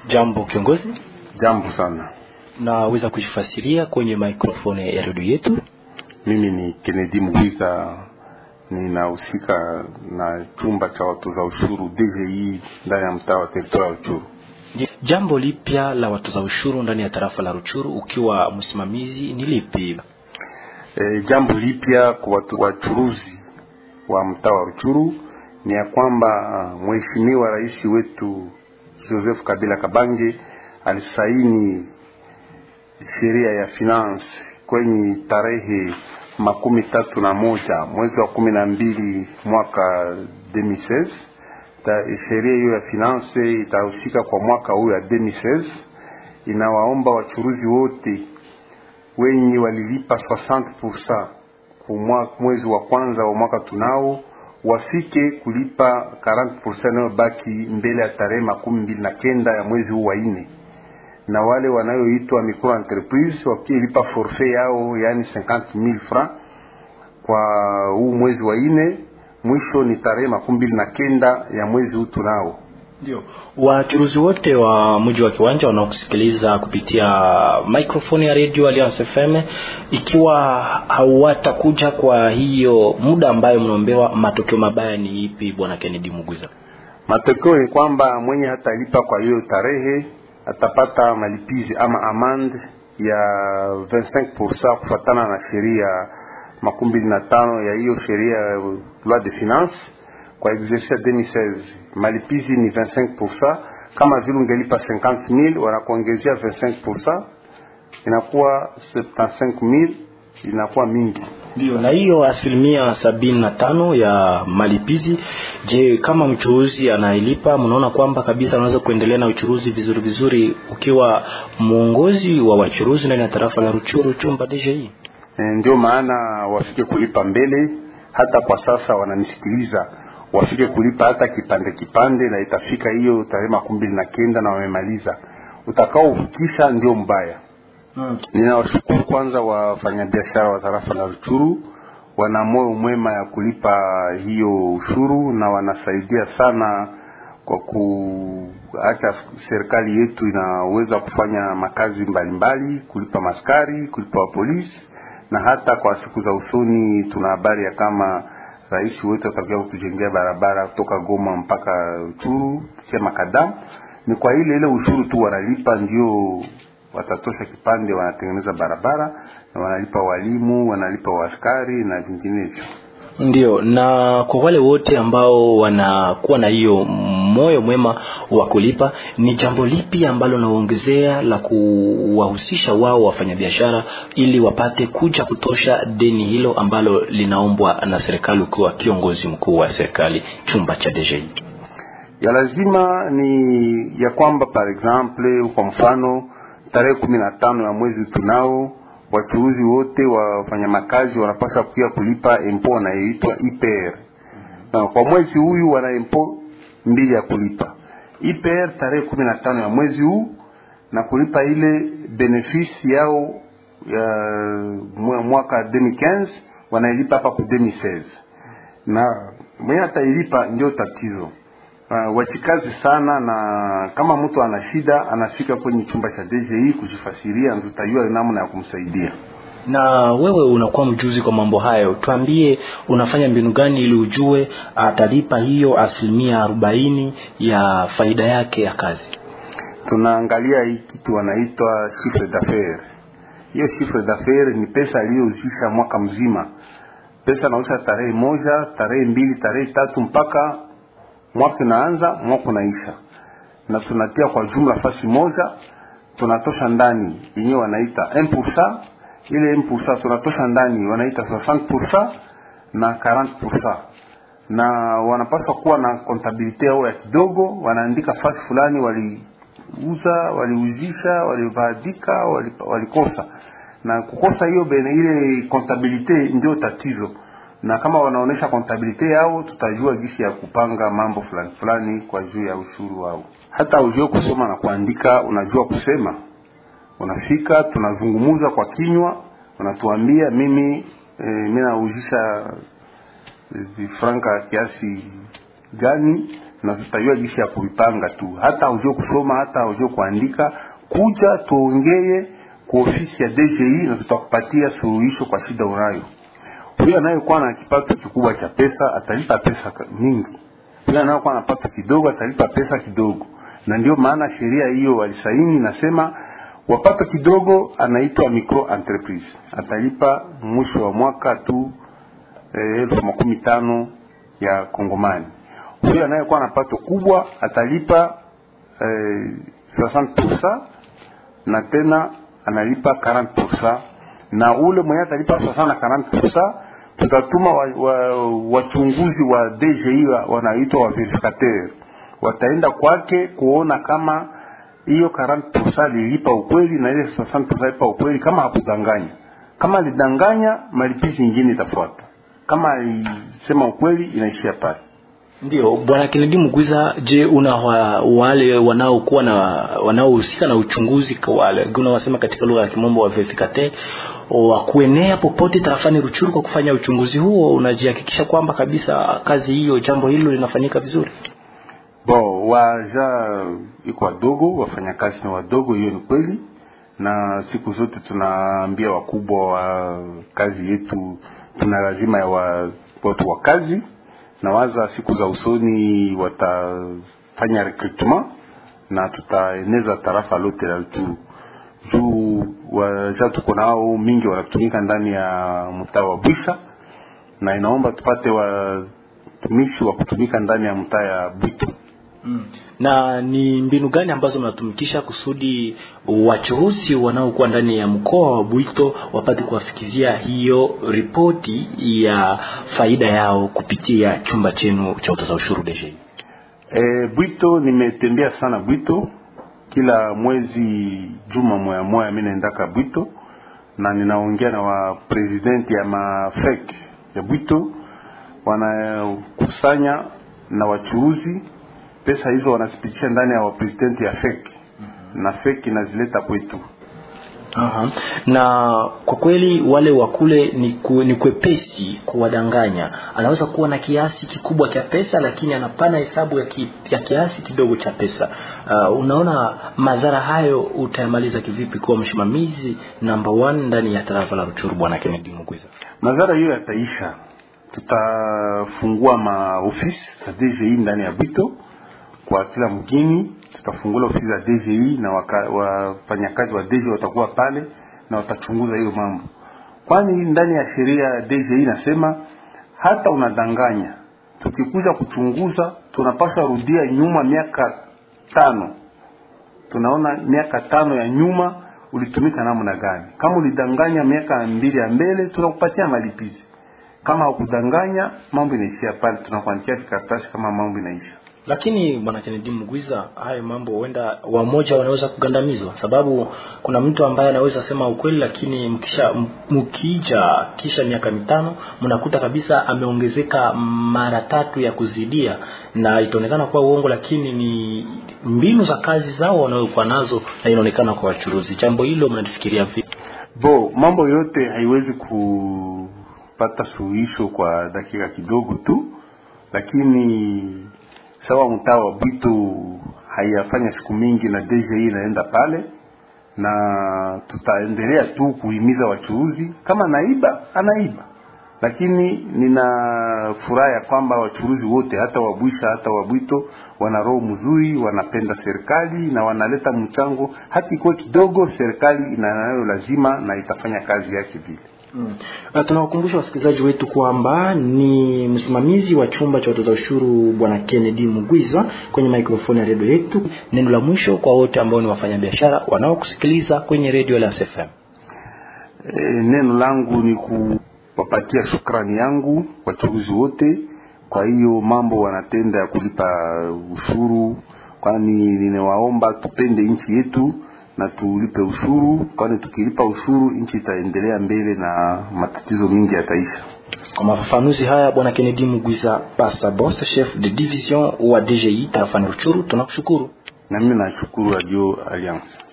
Jambo kiongozi. Jambo sana. Naweza kujifasiria kwenye microphone ya redio yetu? Mimi ni Kennedy Mugwiza, ninahusika na chumba cha watoza ushuru DGI ndani ya mtaa wa Territoire Rutshuru. Jambo lipya la watoza ushuru ndani ya tarafa la Rutshuru ukiwa msimamizi ni lipi? Jambo lipya kwa watu wachuruzi wa mtaa wa Rutshuru ni ya kwamba Mheshimiwa Rais wetu Joseph Kabila Kabange alisaini sheria ya finance kwenye tarehe 31 mwezi wa 12 mwaka 2016. Sheria hiyo ya finance itahusika kwa mwaka huu ya 2016. Inawaomba wachuruzi wote wenye walilipa 60% kwa mwezi wa kwanza wa mwaka tunao wafike kulipa 40% nayo baki mbele ya tarehe 29 ya mwezi huu wa 4. Na wale wanayoitwa micro entreprise wakilipa forfait yao yani 50,000 francs kwa huu mwezi wa 4, mwisho ni tarehe 29 ya mwezi huu tunao. Ndio. Wachuruzi wote wa mji wa Kiwanja wanaokusikiliza kupitia microphone ya Radio Alliance FM, ikiwa hawatakuja kwa hiyo muda ambayo mnaombewa, matokeo mabaya ni ipi bwana Kennedy Mugwiza? Matokeo ni kwamba mwenye hatalipa kwa hiyo tarehe atapata malipizi ama amande ya 25% kufuatana na sheria 25 ya hiyo sheria loi de finance. Kwa exercice 2016 malipizi ni 25%. Kama vile ungelipa 50,000 wanakuongezea 25%, inakuwa 75,000, inakuwa mingi. Ndio, na hiyo 75% ya malipizi. Je, kama mchuruzi anailipa, mnaona kwamba kabisa anaweza kuendelea na uchuruzi vizuri ukiwa muongozi wa wachuruzi ndani ya tarafa la Rutshuru chumba DGI? Ndio maana wafike kulipa mbele. Hata kwa sasa wananisikiliza, wafike kulipa hata kipande na itafika hiyo tarehe 29 na wamemaliza. Utakaofikisha ndio mbaya. Ninawashukuru kwanza wafanyabiashara wa tarafa la Rutshuru, wana moyo mwema ya kulipa hiyo ushuru na wanasaidia sana kwa kuacha serikali yetu inaweza kufanya makazi mbalimbali, kulipa maskari, kulipa polisi, na hata kwa siku za usoni tuna habari ya kama rais wetu atakuja kutujengea barabara kutoka Goma mpaka Rutshuru kama Makadam. Ni kwa ile ushuru tu wanalipa ndio watatosha kipande, wanatengeneza barabara na wanalipa walimu, wanalipa askari na vinginevyo. Ndio, na kwa wale wote ambao wanakuwa na hiyo moyo mwema wa kulipa, ni jambo lipi ambalo naongezea la kuwahusisha wao wafanyabiashara ili wapate kuja kutosha deni hilo ambalo linaombwa na serikali ukiwa kiongozi mkuu wa serikali chumba cha DGI? Ya lazima ni ya kwamba par exemple kwa mfano tarehe 15 ya mwezi tunao wachuruzi wote wafanya makazi wanapaswa pia kulipa impôt inayoitwa IPR. Na kwa mwezi huyu wana impôt mbili ya kulipa. IPR tarehe 15 ya mwezi huu na kulipa ile benefisi yao ya mwaka 2015 wanailipa hapa kwa 2016. Na mwenye atailipa ndio tatizo. Wachikazi sana, na kama mtu ana shida anafika kwenye chumba cha DGI kujifasiria, ndio tutajua namna ya kumsaidia. Na wewe unakuwa mjuzi kwa mambo hayo, tuambie unafanya mbinu gani ili ujue atalipa hiyo 40% ya faida yake ya kazi? Tunaangalia hii kitu wanaitwa chiffre d'affaires. Hiyo chiffre d'affaires ni pesa aliyozisha mwaka mzima. Pesa naosha tarehe 1, tarehe 2, tarehe 3 mpaka mwaka unaanza, mwaka unaisha. Na tunatia kwa jumla fasi moja, tunatosha ndani yenyewe wanaita 1%. Ile 1% tunatosha ndani wanaita 60% na 40%. Na wanapaswa kuwa na kontabilite yao ya kidogo, wanaandika fasi fulani waliuza, waliuzisha, walibadika, walikosa. Na kukosa hiyo ile kontabilite ndio tatizo. Na kama wanaonesha kontabilite yao tutajua jinsi ya kupanga mambo fulani kwa juu ya ushuru wao. Hata ujue kusoma na kuandika, unajua kusema, unafika tunazungumuza kwa kinywa, unatuambia mimi naujisha franka kiasi gani, na tutajua jinsi ya kuipanga tu. Hata ujue kusoma, hata ujue kuandika, kuja tuongee kwa ofisi ya DGI na tutakupatia suluhisho kwa shida unayo. Huyo anayekuwa na kipato kikubwa cha pesa atalipa pesa mingi. Huyo anayekuwa na kipato kidogo atalipa pesa kidogo. Na ndio maana sheria hiyo walisaini nasema wapato kidogo anaitwa micro entreprise. Atalipa mwisho wa mwaka tu 15,000 ya Kongomani. Huyo anayekuwa na pato kubwa atalipa 60% na tena analipa 40%, na ule mwenye atalipa 60 na 40% tutatuma wachunguzi wa DGI wanaitwa wa verificateur. Wataenda kwake kuona kama hiyo 40% lilipa ukweli na ile 60% lipa ukweli, kama hakudanganya. Kama alidanganya, malipizi nyingine itafuata. Kama alisema ukweli, inaishia pale. Ndio Bwana Kennedy Mugwiza, je, una wale wanaokuwa na wanaohusika na uchunguzi, kwa wale unawasema katika lugha ya Kimombo wa verificateur, wa kuenea popote tarafani Ruchuru kwa kufanya uchunguzi huo? Unajihakikisha kwamba kabisa kazi hiyo, jambo hilo linafanyika vizuri? Waja iko wadogo, wafanyakazi ni wadogo, hiyo ni kweli. Na siku zote tunaambia wakubwa wa kazi yetu tuna lazima ya watu wa kazi, na waza siku za usoni watafanya recruitment na tutaeneza tarafa lote la Ruchuru. Juu waja tuko nao mingi wanatumika ndani ya mtaa wa Bwisha, na inaomba tupate watumishi wa kutumika ndani ya mtaa ya Bwito. Na ni mbinu gani ambazo mnatumikisha kusudi wachuruzi wanaokuwa ndani ya mkoa wa Bwito wapate kuwafikizia hiyo ripoti ya faida yao kupitia chumba chenu cha utoza ushuru DGI? Bwito nimetembea sana Bwito. Kila mwezi juma moja mimi naendaka Bwito na ninaongea na wa president ya mafek ya Bwito, wanakusanya na wachuruzi. Pesa hizo wanasipitisha ndani ya president ya FEC. Na FEC inazileta kwetu. Na kwa kweli wale wakule ni kwepesi kuwadanganya. Anaweza kuwa na kiasi kikubwa cha pesa lakini anapana hesabu ya kiasi kidogo cha pesa. Unaona madhara hayo utayamaliza kivipi kwa msimamizi number 1 ndani ya tarafa la Ruchuru, Bwana Kennedy Mugwiza? Madhara hiyo yataisha. Tutafungua maofisi za DGI ndani ya Bwito. Kwa kila mgini tutafungua ofisi za DGI na wafanyakazi wa DGI watakuwa pale na watachunguza hiyo mambo. Kwani ndani ya sheria ya DGI nasema hata unadanganya, tukikuja kuchunguza tunapaswa rudia nyuma miaka 5. Tunaona miaka 5 ya nyuma ulitumika namna gani. Kama ulidanganya miaka 2 ya mbele, tunakupatia malipizi. Kama hukudanganya, mambo inaishia pale, tunakuandikia karatasi kama mambo inaisha. Lakini Bwana Kennedy Mugwiza, hayo mambo huenda wamoja wanaweza kugandamizwa, sababu kuna mtu ambaye anaweza sema ukweli lakini kisha miaka 5 mnakuta kabisa ameongezeka mara 3 ya kuzidia, na itaonekana kuwa uongo, lakini ni mbinu za kazi zao wanaokuwa nazo na inaonekana kwa wachuruzi. Jambo hilo mnafikiria vipi? Mambo yote haiwezi kupata suluhisho kwa dakika kidogo tu, lakini sawa mtaa wa Bwito hayafanya siku mingi na DGI inaenda pale, na tutaendelea tu kuhimiza wachuruzi. Kama anaiba, lakini nina furaha kwamba wachuruzi wote, hata wabwisha hata wabwito, wana roho mzuri, wanapenda serikali na wanaleta mchango hata kwa kidogo. Serikali inayo lazima na itafanya kazi yake vile. Tunawakumbusha wasikilizaji wetu kwamba ni msimamizi wa chumba cha utoza ushuru Bwana Kennedy Mugwiza kwenye microphone ya radio yetu. Neno la mwisho kwa wote ambao ni wafanyabiashara wanaokusikiliza kwenye radio la SFM. Neno langu ni kuwapatia shukrani yangu wachuruzi wote kwa hiyo mambo wanatenda ya kulipa ushuru, kwani ninawaomba tupende nchi yetu na tulipe ushuru, kwani tukilipa ushuru nchi itaendelea mbele na matatizo mingi yataisha. Kwa mafafanuzi haya Bwana Kennedy Mugwiza, Pasta Boss, chef de division wa DGI tarafani Ruchuru, tunakushukuru. Na mimi nashukuru Radio Alliance.